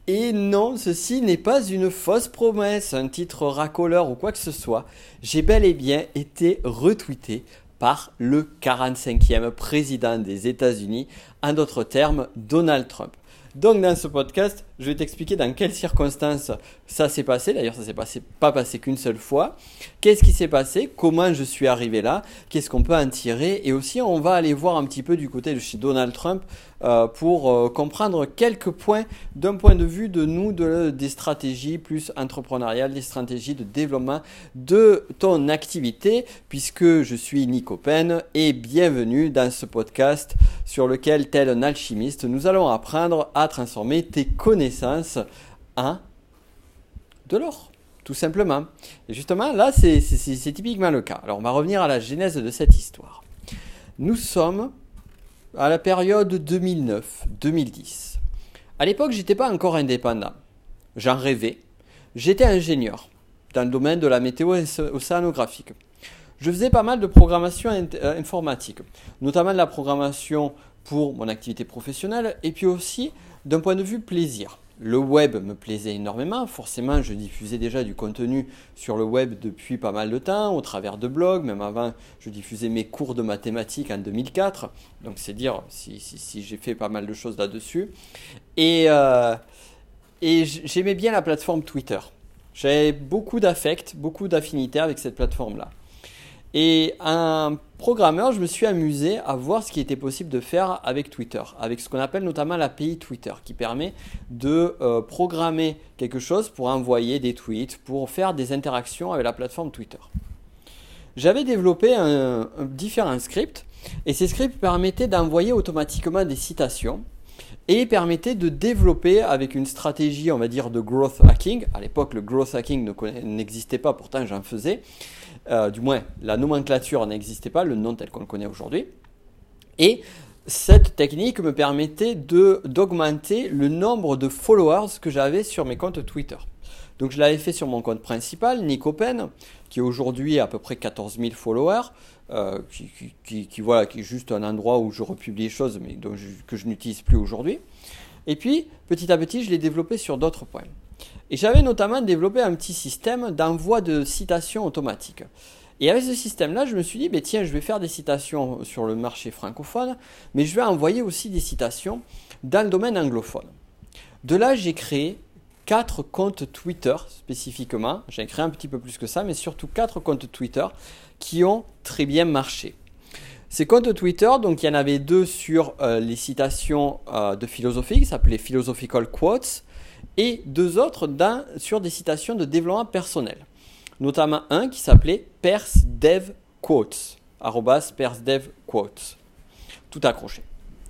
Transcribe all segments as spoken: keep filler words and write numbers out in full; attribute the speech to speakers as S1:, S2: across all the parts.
S1: Et non, ceci n'est pas une fausse promesse, un titre racoleur ou quoi que ce soit. J'ai bel et bien été retweeté par le quarante-cinquième président des États-Unis, en d'autres termes, Donald Trump. Donc dans ce podcast, je vais t'expliquer dans quelles circonstances ça s'est passé. D'ailleurs, ça ne s'est passé, pas passé qu'une seule fois. Qu'est-ce qui s'est passé? Comment je suis arrivé là? Qu'est-ce qu'on peut en tirer? Et aussi, on va aller voir un petit peu du côté de chez Donald Trump euh, pour euh, comprendre quelques points d'un point de vue de nous, de, des stratégies plus entrepreneuriales, des stratégies de développement de ton activité, puisque je suis Nico Pen et bienvenue dans ce podcast sur lequel, tel un alchimiste, nous allons apprendre à transformer tes connaissances en de l'or, tout simplement. Et justement, là, c'est, c'est, c'est, c'est typiquement le cas. Alors, on va revenir à la genèse de cette histoire. Nous sommes à la période deux mille neuf deux mille dix. À l'époque, j'étais pas encore indépendant. J'en rêvais. J'étais ingénieur dans le domaine de la météo océanographique. Je faisais pas mal de programmation informatique, notamment de la programmation pour mon activité professionnelle et puis aussi d'un point de vue plaisir. Le web me plaisait énormément, forcément je diffusais déjà du contenu sur le web depuis pas mal de temps, au travers de blogs, même avant je diffusais mes cours de mathématiques en deux mille quatre, donc c'est dire si, si, si j'ai fait pas mal de choses là-dessus. Et, euh, et j'aimais bien la plateforme Twitter, j'avais beaucoup d'affect, beaucoup d'affinité avec cette plateforme-là. Et un programmeur, je me suis amusé à voir ce qui était possible de faire avec Twitter, avec ce qu'on appelle notamment l'A P I Twitter, qui permet de euh, programmer quelque chose pour envoyer des tweets, pour faire des interactions avec la plateforme Twitter. J'avais développé un, un, différents scripts, et ces scripts permettaient d'envoyer automatiquement des citations, et permettaient de développer avec une stratégie, on va dire, de growth hacking. À l'époque, le growth hacking ne connaît, n'existait pas, pourtant j'en faisais. Euh, du moins, la nomenclature n'existait pas, le nom tel qu'on le connaît aujourd'hui. Et cette technique me permettait de, d'augmenter le nombre de followers que j'avais sur mes comptes Twitter. Donc, je l'avais fait sur mon compte principal, Nico Pen, qui est aujourd'hui à peu près quatorze mille followers, euh, qui, qui, qui, qui, voilà, qui est juste un endroit où je republie les choses, mais donc je, que je n'utilise plus aujourd'hui. Et puis, petit à petit, je l'ai développé sur d'autres points. Et j'avais notamment développé un petit système d'envoi de citations automatiques. Et avec ce système-là, je me suis dit, bah, tiens, je vais faire des citations sur le marché francophone, mais je vais envoyer aussi des citations dans le domaine anglophone. De là, j'ai créé quatre comptes Twitter spécifiquement. J'ai créé un petit peu plus que ça, mais surtout quatre comptes Twitter qui ont très bien marché. Ces comptes Twitter, donc il y en avait deux sur euh, les citations euh, de philosophie, qui s'appelaient Philosophical Quotes, et deux autres dans, sur des citations de développement personnel. Notamment un qui s'appelait PersDevQuotes, arrobas PersDevQuotes, tout accroché.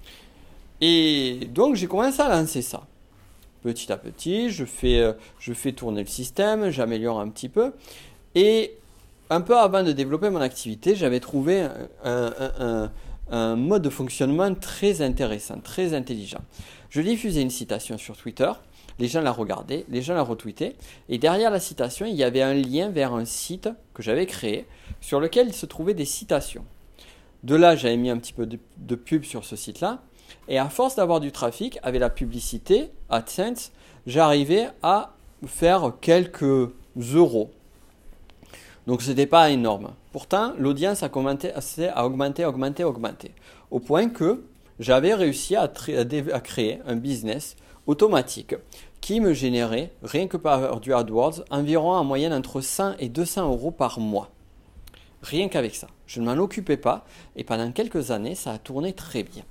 S1: Et donc j'ai commencé à lancer ça. Petit à petit, je fais, euh, je fais tourner le système, j'améliore un petit peu. Et un peu avant de développer mon activité, j'avais trouvé un, un, un, un mode de fonctionnement très intéressant, très intelligent. Je diffusais une citation sur Twitter. Les gens la regardaient, les gens la retweetaient, et derrière la citation, il y avait un lien vers un site que j'avais créé, sur lequel il se trouvait des citations. De là, j'avais mis un petit peu de, de pub sur ce site-là, et à force d'avoir du trafic, avec la publicité, AdSense, j'arrivais à faire quelques euros. Donc ce n'était pas énorme. Pourtant, l'audience a, commenté, a augmenté, augmenté, augmenté, au point que j'avais réussi à, à, à créer un business automatique qui me générait, rien que par du AdWords, environ en moyenne entre cent et deux cents euros par mois. Rien qu'avec ça. Je ne m'en occupais pas et pendant quelques années, ça a tourné très bien.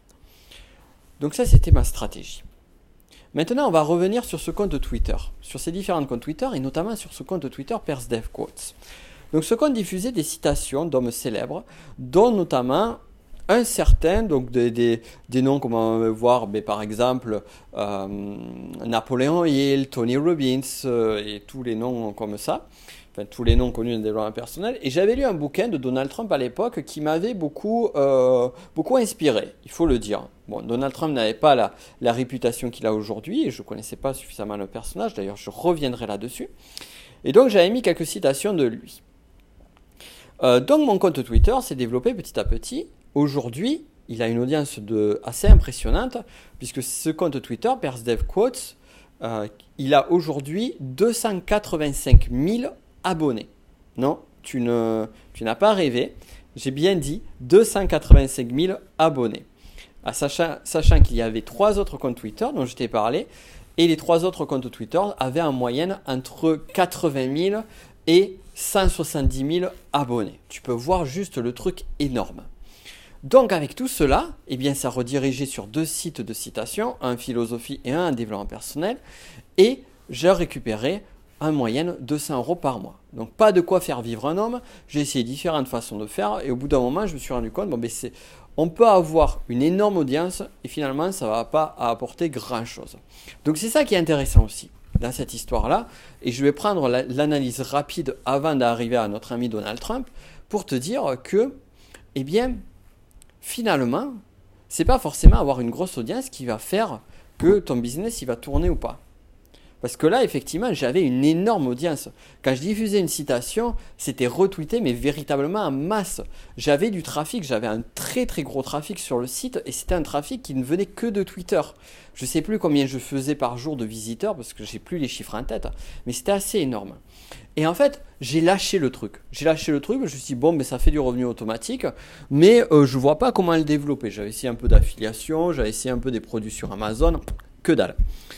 S1: Donc ça, c'était ma stratégie. Maintenant, on va revenir sur ce compte Twitter, sur ces différents comptes Twitter et notamment sur ce compte Twitter PersDevQuotes. Donc ce compte diffusait des citations d'hommes célèbres, dont notamment un certain, donc des, des, des noms comme on va voir, mais par exemple euh, Napoléon Hill, Tony Robbins euh, et tous les noms comme ça, enfin tous les noms connus dans le développement personnel. Et j'avais lu un bouquin de Donald Trump à l'époque qui m'avait beaucoup, euh, beaucoup inspiré, il faut le dire. Bon, Donald Trump n'avait pas la, la réputation qu'il a aujourd'hui et je ne connaissais pas suffisamment le personnage, d'ailleurs je reviendrai là-dessus. Et donc j'avais mis quelques citations de lui. Euh, donc mon compte Twitter s'est développé petit à petit. Aujourd'hui, il a une audience de, assez impressionnante, puisque ce compte Twitter, PersDevQuotes, euh, il a aujourd'hui deux cent quatre-vingt-cinq mille abonnés. Non, tu, ne, tu n'as pas rêvé. J'ai bien dit deux cent quatre-vingt-cinq mille abonnés. Ah, sachant, sachant qu'il y avait trois autres comptes Twitter dont je t'ai parlé. Et les trois autres comptes Twitter avaient en moyenne entre quatre-vingt mille et cent soixante-dix mille abonnés. Tu peux voir juste le truc énorme. Donc avec tout cela, eh bien, ça redirigeait sur deux sites de citation, un en philosophie et un en développement personnel. Et j'ai récupéré en moyenne deux cents euros par mois. Donc pas de quoi faire vivre un homme. J'ai essayé différentes façons de faire. Et au bout d'un moment, je me suis rendu compte, bon, ben c'est... on peut avoir une énorme audience et finalement, ça ne va pas apporter grand-chose. Donc, c'est ça qui est intéressant aussi dans cette histoire-là. Et je vais prendre la, l'analyse rapide avant d'arriver à notre ami Donald Trump pour te dire que, eh bien, finalement, ce n'est pas forcément avoir une grosse audience qui va faire que ton business il va tourner ou pas. Parce que là, effectivement, j'avais une énorme audience. Quand je diffusais une citation, c'était retweeté, mais véritablement en masse. J'avais du trafic, j'avais un très très gros trafic sur le site et c'était un trafic qui ne venait que de Twitter. Je ne sais plus combien je faisais par jour de visiteurs parce que je n'ai plus les chiffres en tête, mais c'était assez énorme. Et en fait, j'ai lâché le truc. J'ai lâché le truc, je me suis dit, bon, mais ça fait du revenu automatique, mais euh, je ne vois pas comment le développer. J'avais essayé un peu d'affiliation, j'avais essayé un peu des produits sur Amazon, que dalle.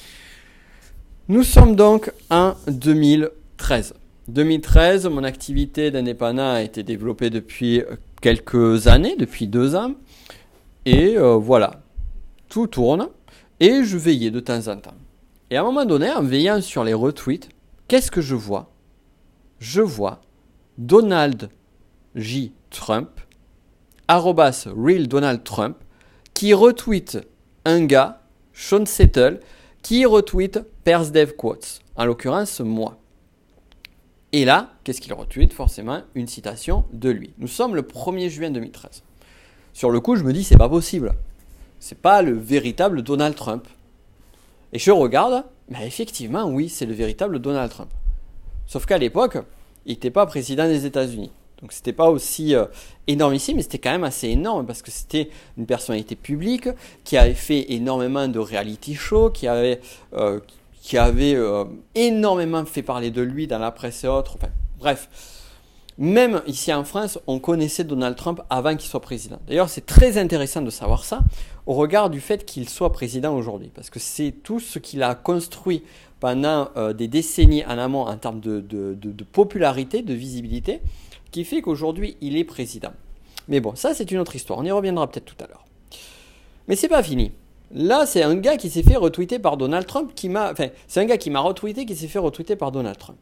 S1: Nous sommes donc en deux mille treize. deux mille treize, mon activité d'indépendant a été développée depuis quelques années, depuis deux ans. Et euh, voilà, tout tourne et je veillais de temps en temps. Et à un moment donné, en veillant sur les retweets, qu'est-ce que je vois ? Je vois Donald J. Trump, arrobas real Donald Trump, qui retweet un gars, Sean Settle, qui retweet PersDev Quotes, en l'occurrence moi. Et là, qu'est-ce qu'il retweet ? Forcément, une citation de lui. Nous sommes le premier juin deux mille treize. Sur le coup, je me dis, c'est pas possible. C'est pas le véritable Donald Trump. Et je regarde, ben effectivement, oui, c'est le véritable Donald Trump. Sauf qu'à l'époque, il n'était pas président des États-Unis. Donc, c'était pas aussi euh, énorme ici, mais c'était quand même assez énorme parce que c'était une personnalité publique qui avait fait énormément de reality shows, qui avait, euh, qui avait euh, énormément fait parler de lui dans la presse et autres. Enfin, bref, même ici en France, on connaissait Donald Trump avant qu'il soit président. D'ailleurs, c'est très intéressant de savoir ça au regard du fait qu'il soit président aujourd'hui parce que c'est tout ce qu'il a construit pendant euh, des décennies en amont en termes de, de, de, de popularité, de visibilité, qui fait qu'aujourd'hui, il est président. Mais bon, ça, c'est une autre histoire. On y reviendra peut-être tout à l'heure. Mais c'est pas fini. Là, c'est un gars qui s'est fait retweeter par Donald Trump qui m'a... Enfin, c'est un gars qui m'a retweeté qui s'est fait retweeter par Donald Trump.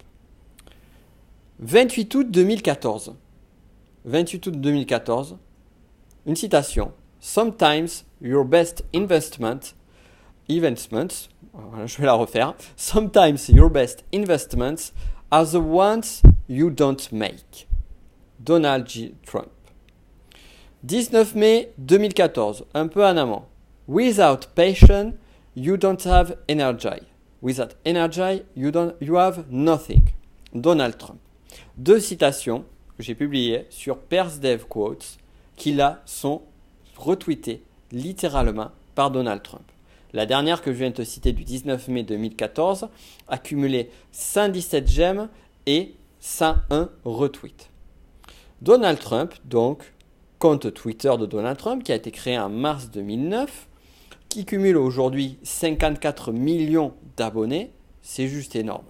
S1: vingt-huit août deux mille quatorze. vingt-huit août deux mille quatorze. Une citation. Sometimes your best investment... Investments... Voilà, je vais la refaire. Sometimes your best investments are the ones you don't make. Donald J. Trump. dix-neuf mai deux mille quatorze, un peu en amont. Without passion, you don't have energy. Without energy, you, don't, you have nothing. Donald Trump. Deux citations que j'ai publiées sur PersDev Quotes qui là sont retweetées littéralement par Donald Trump. La dernière que je viens de te citer du dix-neuf mai deux mille quatorze a cumulé cent dix-sept j'aime et cent un retweets. Donald Trump, donc, compte Twitter de Donald Trump qui a été créé en mars deux mille neuf, qui cumule aujourd'hui cinquante-quatre millions d'abonnés, c'est juste énorme.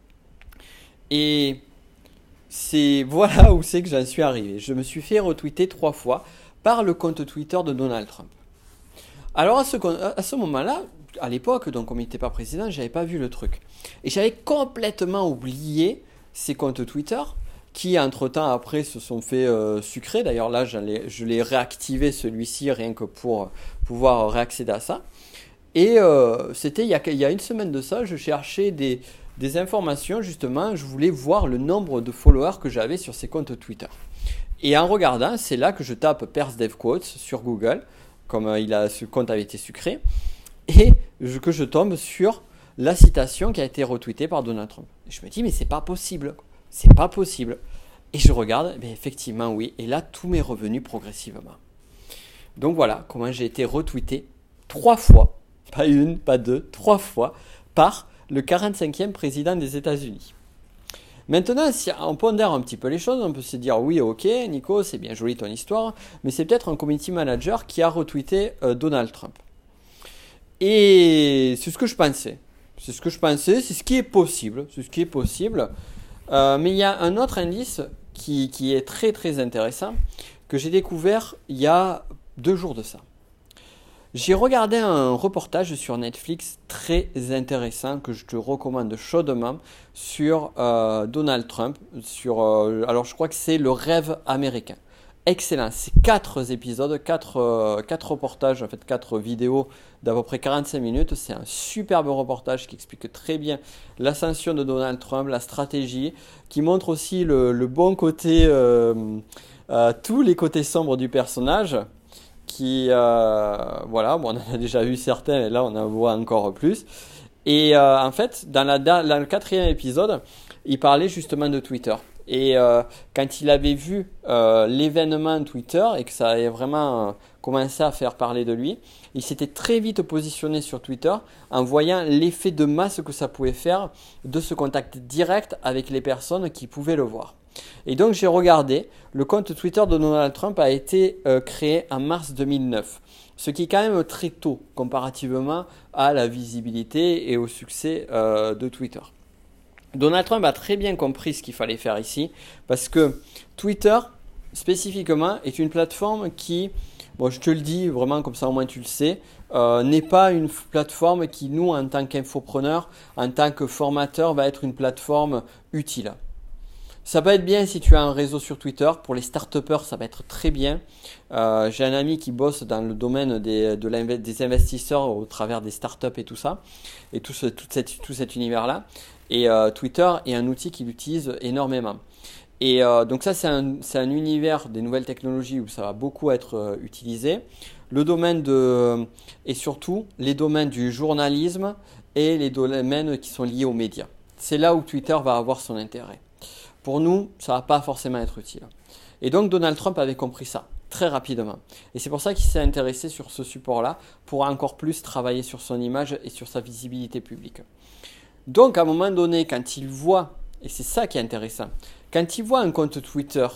S1: Et c'est voilà où c'est que j'en suis arrivé. Je me suis fait retweeter trois fois par le compte Twitter de Donald Trump. Alors à ce, à ce moment-là, à l'époque, donc comme il n'était pas président, je n'avais pas vu le truc. Et j'avais complètement oublié ces comptes Twitter qui, entre-temps, après, se sont fait euh, sucrer. D'ailleurs, là, je l'ai, je l'ai réactivé, celui-ci, rien que pour pouvoir réaccéder à ça. Et euh, c'était il y, a, il y a une semaine de ça, je cherchais des, des informations, justement. Je voulais voir le nombre de followers que j'avais sur ces comptes Twitter. Et en regardant, c'est là que je tape PersDev Quotes sur Google, comme euh, il a, ce compte avait été sucré, et je, que je tombe sur la citation qui a été retweetée par Donald Trump. Et je me dis, mais c'est pas possible. C'est pas possible. Et je regarde, bien effectivement oui. Et là, tout m'est revenu progressivement. Donc voilà comment j'ai été retweeté trois fois, pas une, pas deux, trois fois, par le quarante-cinquième président des États-Unis. Maintenant, si on pondère un petit peu les choses, on peut se dire oui, ok, Nico, c'est bien joli ton histoire, mais c'est peut-être un community manager qui a retweeté euh, Donald Trump. Et c'est ce que je pensais. C'est ce que je pensais, c'est ce qui est possible. C'est ce qui est possible. Euh, mais il y a un autre indice qui, qui est très très intéressant que j'ai découvert il y a deux jours de ça. J'ai regardé un reportage sur Netflix très intéressant que je te recommande chaudement sur euh, Donald Trump. Sur, euh, alors je crois que c'est Le Rêve américain. Excellent, c'est quatre épisodes, quatre, euh, quatre reportages, en fait quatre vidéos d'à peu près quarante-cinq minutes. C'est un superbe reportage qui explique très bien l'ascension de Donald Trump, la stratégie, qui montre aussi le, le bon côté, euh, euh, tous les côtés sombres du personnage. Qui, euh, voilà, bon, on en a déjà vu certains, et là on en voit encore plus. Et euh, en fait, dans, la, dans le quatrième épisode, il parlait justement de Twitter. Et euh, quand il avait vu euh, l'événement Twitter et que ça avait vraiment euh, commencé à faire parler de lui, il s'était très vite positionné sur Twitter en voyant l'effet de masse que ça pouvait faire de ce contact direct avec les personnes qui pouvaient le voir. Et donc j'ai regardé, le compte Twitter de Donald Trump a été euh, créé en mars deux mille neuf, ce qui est quand même très tôt comparativement à la visibilité et au succès euh, de Twitter. Donald Trump a très bien compris ce qu'il fallait faire ici parce que Twitter spécifiquement est une plateforme qui, bon je te le dis vraiment comme ça au moins tu le sais, euh, n'est pas une plateforme qui nous en tant qu'infopreneurs, en tant que formateurs va être une plateforme utile. Ça peut être bien si tu as un réseau sur Twitter. Pour les start-upers, ça va être très bien. Euh, j'ai un ami qui bosse dans le domaine des, de des investisseurs au travers des startups et tout ça, et tout, ce, tout, cette, tout cet univers-là. Et euh, Twitter est un outil qu'il utilise énormément. Et euh, donc ça, c'est un, c'est un univers des nouvelles technologies où ça va beaucoup être euh, utilisé. Le domaine de, et surtout les domaines du journalisme et les domaines qui sont liés aux médias. C'est là où Twitter va avoir son intérêt. Pour nous, ça ne va pas forcément être utile. Et donc Donald Trump avait compris ça très rapidement. Et c'est pour ça qu'il s'est intéressé sur ce support-là pour encore plus travailler sur son image et sur sa visibilité publique. Donc à un moment donné, quand il voit, et c'est ça qui est intéressant, quand il voit un compte Twitter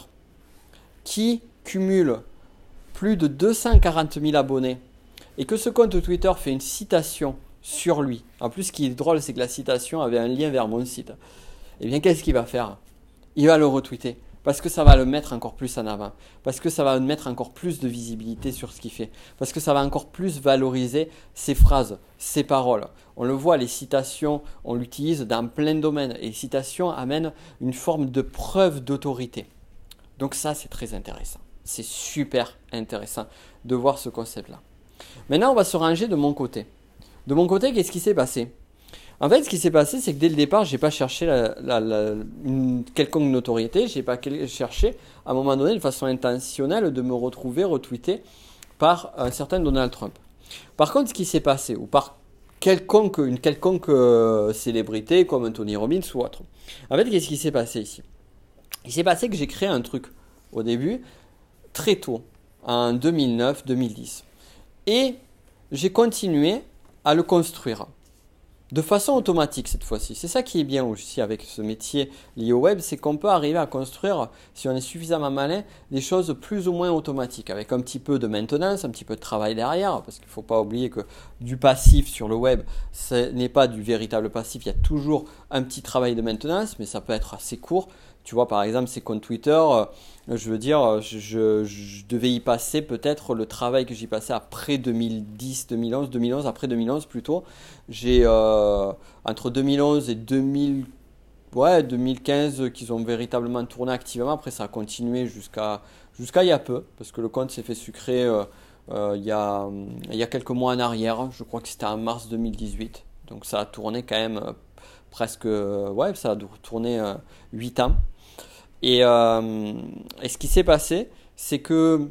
S1: qui cumule plus de deux cent quarante mille abonnés et que ce compte Twitter fait une citation sur lui, en plus ce qui est drôle, c'est que la citation avait un lien vers mon site, eh bien qu'est-ce qu'il va faire ? Il va le retweeter parce que ça va le mettre encore plus en avant, parce que ça va mettre encore plus de visibilité sur ce qu'il fait, parce que ça va encore plus valoriser ses phrases, ses paroles. On le voit, les citations, on l'utilise dans plein de domaines et les citations amènent une forme de preuve d'autorité. Donc ça, c'est très intéressant. C'est super intéressant de voir ce concept-là. Maintenant, on va se ranger de mon côté. De mon côté, qu'est-ce qui s'est passé ? En fait, ce qui s'est passé, c'est que dès le départ, je n'ai pas cherché la, la, la, une quelconque notoriété. Je n'ai pas cherché, à un moment donné, de façon intentionnelle, de me retrouver retweeté par un certain Donald Trump. Par contre, ce qui s'est passé, ou par quelconque, une quelconque euh, célébrité, comme un Tony Robbins ou autre. En fait, qu'est-ce qui s'est passé ici ? Il s'est passé que j'ai créé un truc, au début, très tôt, en deux mille neuf deux mille dix. Et j'ai continué à le construire. De façon automatique cette fois-ci. C'est ça qui est bien aussi avec ce métier lié au web, c'est qu'on peut arriver à construire, si on est suffisamment malin, des choses plus ou moins automatiques, avec un petit peu de maintenance, un petit peu de travail derrière, parce qu'il ne faut pas oublier que du passif sur le web, ce n'est pas du véritable passif, il y a toujours un petit travail de maintenance, mais ça peut être assez court. Tu vois, par exemple, ces comptes Twitter, euh, je veux dire, je, je, je devais y passer peut-être le travail que j'y passais après deux mille dix, deux mille onze, deux mille onze, après deux mille onze plutôt. J'ai euh, entre deux mille onze et deux mille, ouais, deux mille quinze qu'ils ont véritablement tourné activement. Après, ça a continué jusqu'à jusqu'à il y a peu, parce que le compte s'est fait sucrer euh, euh, il, y a, il y a quelques mois en arrière. Je crois que c'était en mars deux mille dix-huit. Donc ça a tourné quand même euh, presque, euh, ouais, ça a tourné euh, huit ans. Et, euh, et ce qui s'est passé, c'est que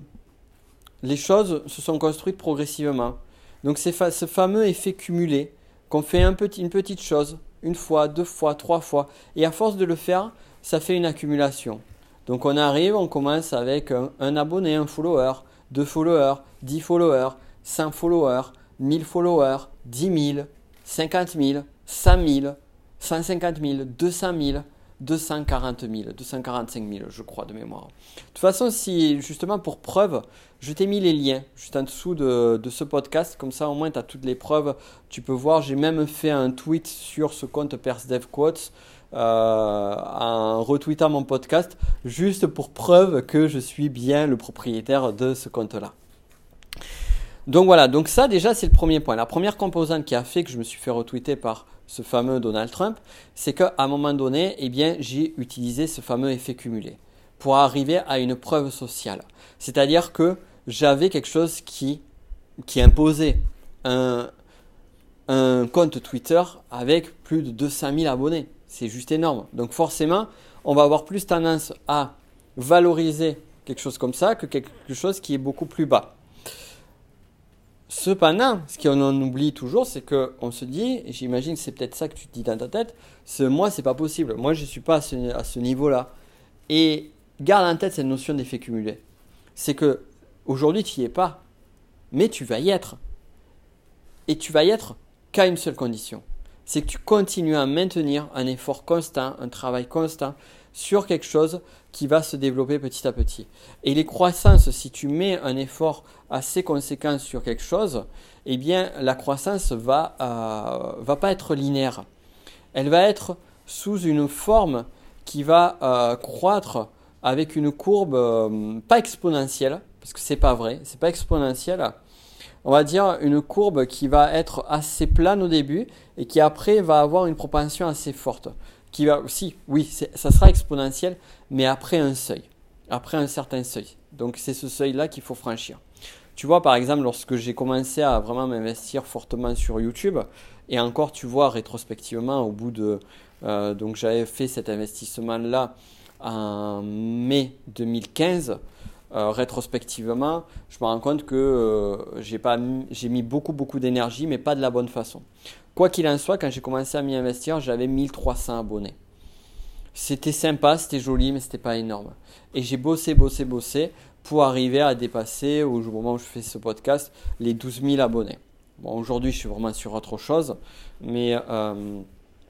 S1: les choses se sont construites progressivement. Donc c'est fa- ce fameux effet cumulé, qu'on fait un petit, une petite chose, une fois, deux fois, trois fois, et à force de le faire, ça fait une accumulation. Donc on arrive, on commence avec un, un abonné, un follower, deux followers, dix followers, cinq followers, mille followers, dix mille, cinquante mille, cent mille, cent cinquante mille, deux cent mille, deux cent quarante mille, deux cent quarante-cinq mille, je crois, de mémoire. De toute façon, si justement pour preuve, je t'ai mis les liens juste en dessous de, de ce podcast. Comme ça, au moins, tu as toutes les preuves. Tu peux voir, j'ai même fait un tweet sur ce compte PersDevQuotes euh, en retweetant mon podcast, juste pour preuve que je suis bien le propriétaire de ce compte-là. Donc voilà, donc ça déjà c'est le premier point. La première composante qui a fait que je me suis fait retweeter par ce fameux Donald Trump, c'est qu'à un moment donné, eh bien, j'ai utilisé ce fameux effet cumulé pour arriver à une preuve sociale. C'est-à-dire que j'avais quelque chose qui, qui imposait un, un compte Twitter avec plus de deux cent mille abonnés. C'est juste énorme. Donc forcément, on va avoir plus tendance à valoriser quelque chose comme ça que quelque chose qui est beaucoup plus bas. Cependant, ce qu'on en oublie toujours, c'est qu'on se dit, et j'imagine que c'est peut-être ça que tu te dis dans ta tête, c'est moi, c'est pas possible. Moi, je ne suis pas à ce, à ce niveau-là. Et garde en tête cette notion d'effet cumulé. C'est que aujourd'hui, tu n'y es pas, mais tu vas y être. Et tu vas y être qu'à une seule condition. C'est que tu continues à maintenir un effort constant, un travail constant sur quelque chose qui va se développer petit à petit. Et les croissances, si tu mets un effort assez conséquent sur quelque chose, eh bien la croissance va euh, va pas être linéaire. Elle va être sous une forme qui va euh, croître avec une courbe euh, pas exponentielle, parce que c'est pas vrai, c'est pas exponentiel. On va dire une courbe qui va être assez plane au début et qui après va avoir une propension assez forte. Qui va aussi, oui, ça sera exponentiel, mais après un seuil, après un certain seuil. Donc c'est ce seuil-là qu'il faut franchir. Tu vois, par exemple, lorsque j'ai commencé à vraiment m'investir fortement sur YouTube, et encore, tu vois, rétrospectivement, au bout de, euh, donc j'avais fait cet investissement-là en mai deux mille quinze. Euh, rétrospectivement, je me rends compte que euh, j'ai pas mis, j'ai mis beaucoup beaucoup d'énergie, mais pas de la bonne façon. Quoi qu'il en soit, quand j'ai commencé à m'y investir, j'avais mille trois cents abonnés. C'était sympa, c'était joli, mais c'était pas énorme. Et j'ai bossé, bossé, bossé pour arriver à dépasser, au moment où je fais ce podcast, les douze mille abonnés. Bon, aujourd'hui, je suis vraiment sur autre chose, mais euh,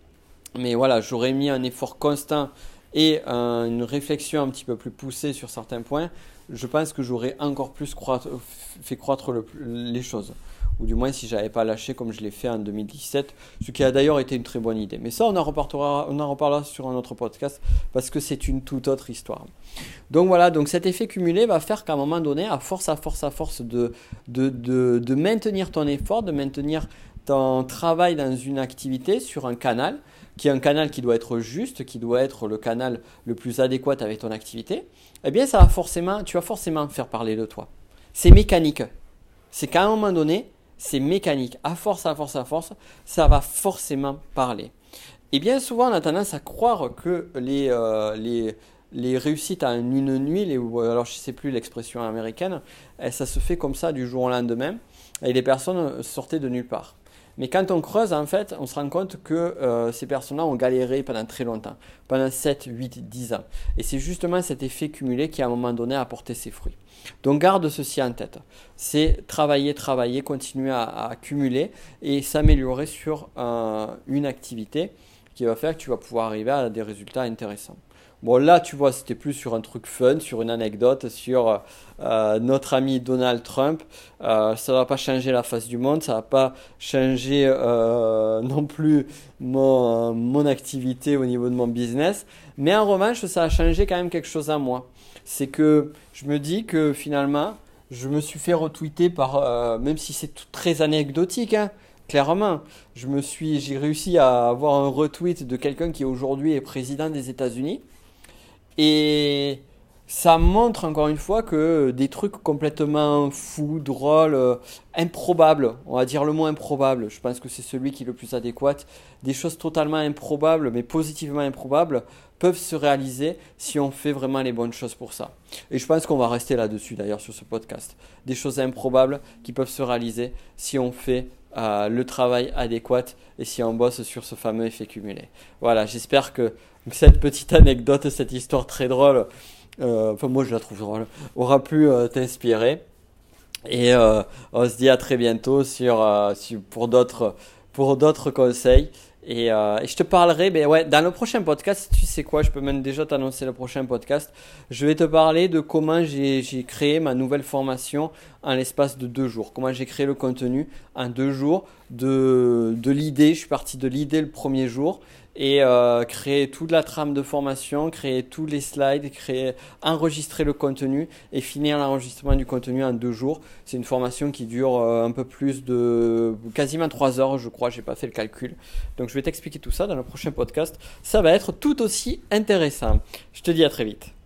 S1: mais voilà, j'aurais mis un effort constant et euh, une réflexion un petit peu plus poussée sur certains points. Je pense que j'aurais encore plus croître, fait croître le, les choses. Ou du moins si je n'avais pas lâché comme je l'ai fait en deux mille dix-sept, ce qui a d'ailleurs été une très bonne idée. Mais ça, on en reparlera, on en reparlera sur un autre podcast parce que c'est une toute autre histoire. Donc voilà, donc cet effet cumulé va faire qu'à un moment donné, à force, à force, à force de, de, de, de maintenir ton effort, de maintenir ton travail dans une activité sur un canal, qui est un canal qui doit être juste, qui doit être le canal le plus adéquat avec ton activité, eh bien ça va forcément, tu vas forcément faire parler de toi. C'est mécanique. C'est qu'à un moment donné, c'est mécanique. À force, à force, à force, ça va forcément parler. Et bien souvent, on a tendance à croire que les, euh, les, les réussites à une nuit, les, alors je ne sais plus l'expression américaine, ça se fait comme ça du jour au lendemain, et les personnes sortaient de nulle part. Mais quand on creuse, en fait, on se rend compte que euh, ces personnes-là ont galéré pendant très longtemps, pendant sept, huit, dix ans. Et c'est justement cet effet cumulé qui, à un moment donné, a apporté ses fruits. Donc, garde ceci en tête. C'est travailler, travailler, continuer à, à accumuler et s'améliorer sur euh, une activité qui va faire que tu vas pouvoir arriver à des résultats intéressants. Bon, là, tu vois, c'était plus sur un truc fun, sur une anecdote, sur euh, notre ami Donald Trump. Euh, ça ne va pas changer la face du monde, ça ne va pas changer euh, non plus mon, mon activité au niveau de mon business. Mais en revanche, ça a changé quand même quelque chose à moi. C'est que je me dis que finalement, je me suis fait retweeter par, euh, même si c'est tout très anecdotique, hein, clairement, je me suis, j'ai réussi à avoir un retweet de quelqu'un qui aujourd'hui est président des États-Unis. Et ça montre encore une fois que des trucs complètement fous, drôles, euh, improbables, on va dire le mot improbable, je pense que c'est celui qui est le plus adéquat, des choses totalement improbables, mais positivement improbables, peuvent se réaliser si on fait vraiment les bonnes choses pour ça. Et je pense qu'on va rester là-dessus d'ailleurs sur ce podcast. Des choses improbables qui peuvent se réaliser si on fait euh, le travail adéquat et si on bosse sur ce fameux effet cumulé. Voilà, j'espère que cette petite anecdote, cette histoire très drôle, euh, enfin moi je la trouve drôle, aura pu euh, t'inspirer. Et euh, on se dit à très bientôt sur, euh, sur, pour d'autres pour d'autres conseils. Et, euh, et je te parlerai, ben ouais, dans le prochain podcast, tu sais quoi, je peux même déjà t'annoncer le prochain podcast. Je vais te parler de comment j'ai, j'ai créé ma nouvelle formation en l'espace de deux jours. Comment j'ai créé le contenu en deux jours, de, de l'idée. Je suis parti de l'idée le premier jour et euh, créer toute la trame de formation, créer tous les slides, créer, enregistrer le contenu et finir l'enregistrement du contenu en deux jours. C'est une formation qui dure euh, un peu plus de quasiment trois heures, je crois, j'ai pas fait le calcul. Donc je vais t'expliquer tout ça dans le prochain podcast. Ça va être tout aussi intéressant. Je te dis à très vite.